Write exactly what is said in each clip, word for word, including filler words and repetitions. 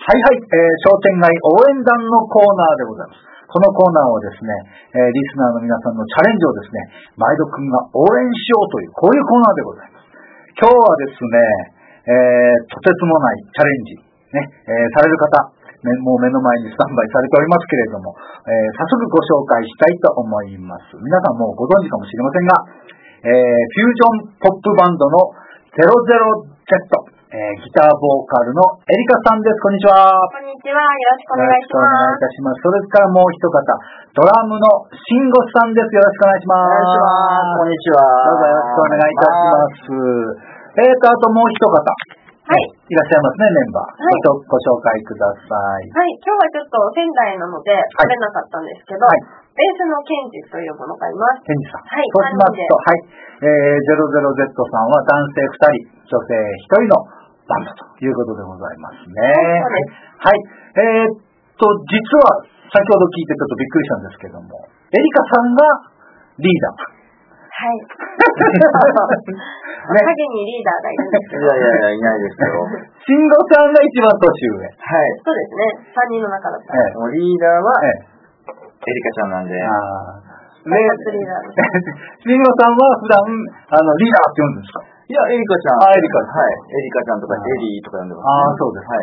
はいはい、えー、商店街応援団のコーナーでございます。このコーナーはですね、えー、リスナーの皆さんのチャレンジをですね、毎度くんが応援しようという、こういうコーナーでございます。今日はですね、えー、とてつもないチャレンジ、ね、えー、される方、ね、もう目の前にスタンバイされておりますけれども、えー、早速ご紹介したいと思います。皆さんもうご存知かもしれませんが、えー、フュージョンポップバンドのゼロゼロゼット、えー、ギターボーカルのエリカさんです。こんにちは。 こんにちは。よろしくお願いします。 よろしくお願いいたします。それからもう一方、ドラムのシンゴさんです。よろしくお願いします。 お願いします。こんにちは。 どうぞよろしくお願いいたします。えーと、あともう一方。 はい。 いらっしゃいますね、メンバー。はい、ご, ご紹介ください。 はい。今日はちょっと仙台なので、来れなかったんですけど、はい、ベースのケンジというものがいます。 ケンジさん。 はい。 そうしますと、はい。えー、ゼロゼロゼット さんは男性ふたり、女性ひとりのバンドということでございますね。はい。はい。えー、っと、実は、先ほど聞いてちょっとびっくりしたんですけども、エリカさんがリーダー。 はい。ね、影にリーダーがいるんですけど。 いやいやいや、いないですよ。 慎吾さんが一番年上。 はい。 そうですね。さんにんの中だったら。 ええ、もうリーダーは、ええ、エリカちゃんなんで。 ああ。ね、リーダーです。 慎吾さんは普段、あの、リーダーって呼んでるんですか？ いや、エリカちゃん。 あ、エリカ。 はい。エリカちゃんとかエリーとか呼んでます、ね。 ああ、そうです。はい。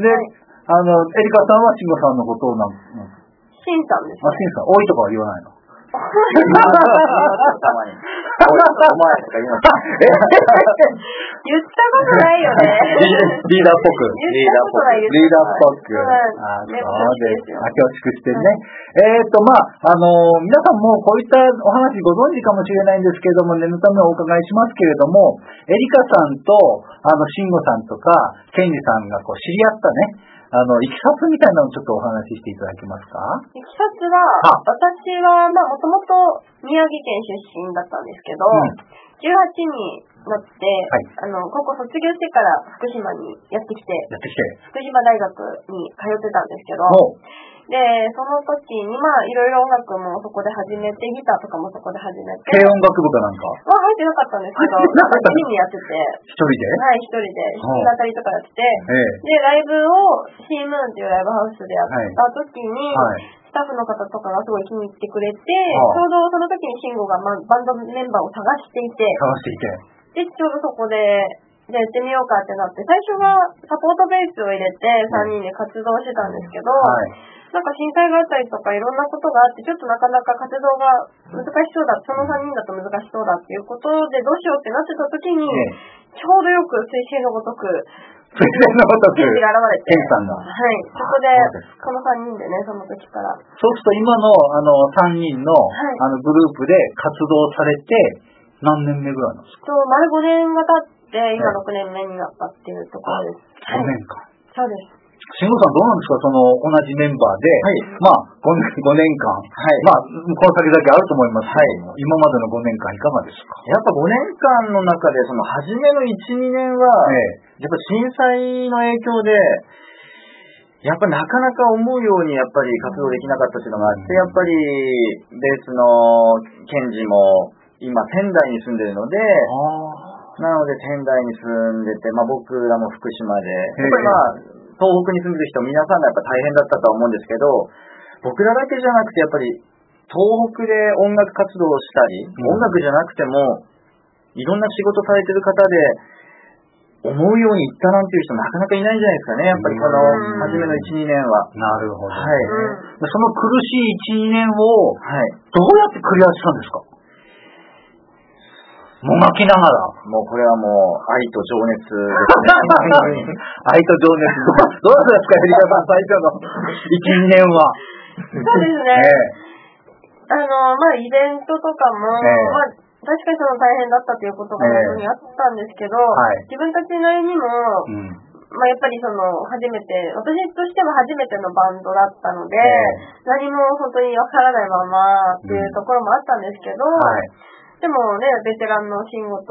で、あの、エリカさんは慎吾さんのことをなん、 シンさんです、ね。 あ、シンさん。多いとかは言わないの？ たまに。おい、お前とか言います。 言ったことないよね。 リーダーっぽく。 リーダーっぽく。 リーダーっぽく。あ、そうです。あ、恐縮してね。えっと、まあ、あの、皆さんもこういったお話ご存知かもしれないんですけれども、念のためお伺いしますけれども、エリカさんと、あの、シンゴさんとか、ケンジさんがこう知り合ったね、あの、いきさつみたいなのをちょっとお話ししていただけますか？ いきさつは、私は、まあ、もともと宮城県出身だったんですけど、うん、じゅうはちになって、はい、あの、高校卒業してから福島にやってきて、 やってきて福島大学に通ってたんですけど、で、その時に、まあ、いろいろ音楽もそこで始めて、ギターとかもそこで始めて。 軽音楽部かなんかは入ってなかったんですけど、地味にやってて。 一人で？ はい、一人で。弾き語りとかやってて、で、ライブを シームーンっていうライブハウスでやった時に、はい、スタッフの方とかがすごい気に入ってくれて、ちょうどその時に慎吾がバンドメンバーを探していて、 探していて。 で、ちょうどそこで、じゃあやってみようかってなって、最初はサポートベースを入れてさんにんで活動してたんですけど、はい、なんか震災があったりとかいろんなことがあって、ちょっとなかなか活動が難しそうだ、そのさんにんだと難しそうだっていうことでどうしようってなってた時に、ね、ちょうどよく彗星のごとく、 彗星のごとく、 ケンジが現れて、 ケンさんが。 はい、そこで、このさんにんでね、その時から。 そうすると今のあのさんにんの、はい、あのグループで活動されて何年目ぐらいなんですか？ そう、丸ごねんが経って、今ろくねんめになったっていうところです。 ごねんか。 そうです。 慎吾さんどうなんですか？その同じメンバーで、はい、まあごねん、ごねんかん、はい、まあこの先々あると思いますけども、はい、今までのごねんかんいかがですか？ やっぱごねんかんの中でその初めのいち、にねんは、ええ、やっぱ震災の影響でやっぱなかなか思うようにやっぱり活動できなかったっていうのがあって、やっぱりベースのケンジも今仙台に住んでるので、なので仙台に住んでて、まあ僕らも福島で、やっぱりまあ東北に住んでる人皆さんがやっぱ大変だったとは思うんですけど、僕らだけじゃなくてやっぱり東北で音楽活動をしたり、うん、音楽じゃなくてもいろんな仕事されてる方で思うようにいったなんていう人なかなかいないんじゃないですかね。やっぱりこの初めのいち、にねんは。 なるほど、ね。 はい。 その苦しいいち、にねんをどうやってクリアしたんですか？もがきながら。 もうこれはもう愛と情熱ですね。 愛と情熱。どうですか、エリカさん、最初のいち、にねんは。 そうですね。えー、あの、まあ、イベントとかも、えー、まあ、確かにその大変だったということが本当にあったんですけど、えーはい、自分たちなりにも、うん、まあ、やっぱりその、初めて、私としては初めてのバンドだったので、えー、何も本当にわからないままっていうところもあったんですけど、うんはい、でもね、ベテランの慎吾と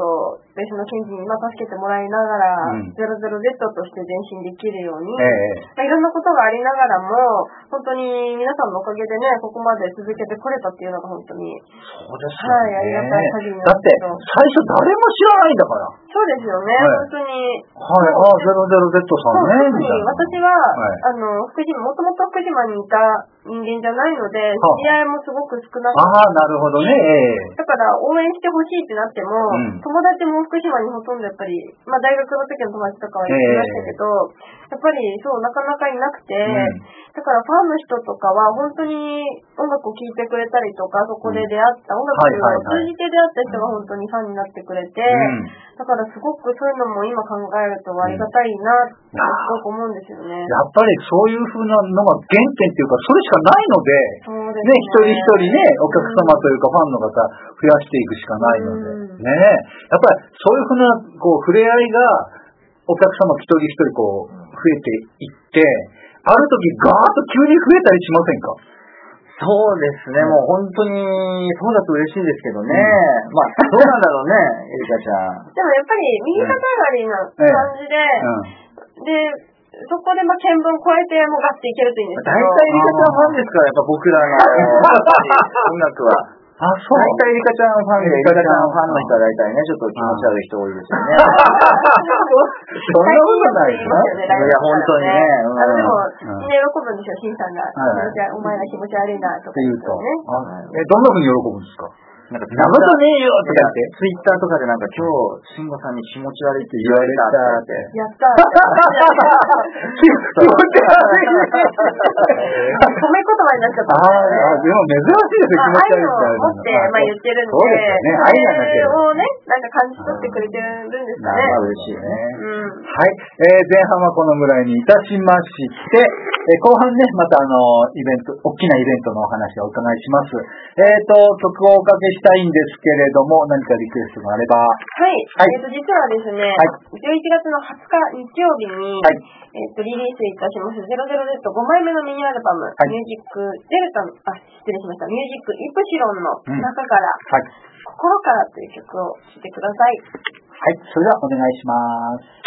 ベースのケンジにまあ助けてもらいながら、うん、ゼロゼロゼット として前進できるように、えーまあ、いろんなことがありながらも、本当に皆さんのおかげでね、ここまで続けてこれたっていうのが本当に、 そうですよね。 はい、ありがたい限りなんですけど。だって、最初誰も知らないんだから。 そうですよね、はい、本当に。 はい、ああ、ゼロゼロゼット さんね。 特に私は、はい、あの、福島、もともと福島にいた人間じゃないので、知り合いもすごく少なくて。 ああ、なるほどね。 だから、応援してほしいってなっても、うん、友達も福島にほとんどやっぱり、まあ大学の時の友達とかは言ってましたけど、やっぱりそう、なかなかいなくて、うん、だからファンの人とかは本当に音楽を聴いてくれたりとか、そこで出会った、音楽を通じて出会った人が本当にファンになってくれて、うん、だからすごくそういうのも今考えるとありがたいなってすごく思うんですよね。 やっぱりそういう風なのが原点っていうか、それしかないので、ね、一人一人ね、お客様というかファンの方増やしていくしかないので、うん、ね、やっぱりそういう風なこう触れ合いがお客様一人一人こう増えていって、ある時ガーッと急に増えたりしませんか？ そうですね、もう本当にそうだと嬉しいですけどね。うん、まあどうなんだろうね、エリカちゃん。 でもやっぱり右肩上がりな感じで、うん、で、そこでまあ見聞超えてもガッていけるといいんですけど。 大体エリカちゃんファンですから、やっぱ僕らの音楽は。あ、そう。大体エリカちゃんファンで、エリカちゃんファンの人は大体ね、ちょっと気持ち悪い人多いですよね。 そんなことないですね。 いや、本当にね。 うん、あでも、みんな喜ぶんですよ、シンさんが。お前ら気持ち悪いな、とか言うと。 え、どんな風に喜ぶんですか？なんか、なことねえよとか言って、 ツイッターとかでなんか今日、慎吾さんに気持ち悪いって言われたって。 やったーって。 気持ち悪い。 褒め言葉になっちゃった。 ああ、でも珍しいですよ、気持ち悪いって。 愛を持って、まあ言ってるんで、そうですね、愛がなければ。それをね、なんか感じ取ってくれてるんですかね。 まあ嬉しいね。うん。はい。えー、前半はこのぐらいにいたしまして、えー、後半ね、またあの、イベント、大きなイベントのお話をお伺いします。えっと、曲をおかけしたいんですけれども、何かリクエストがあれば。 はい。はい、えっと、実はですね、はい、じゅういちがつのはつか日曜日に、はい、えっと、リリースいたします ゼロゼロゼットご 枚目のミニアルバム、はい、ミュージックデルタの、あ、失礼しました、ミュージックイプシロンの中から、うん、はい、心からという曲を聴いてください。 はい、それではお願いします。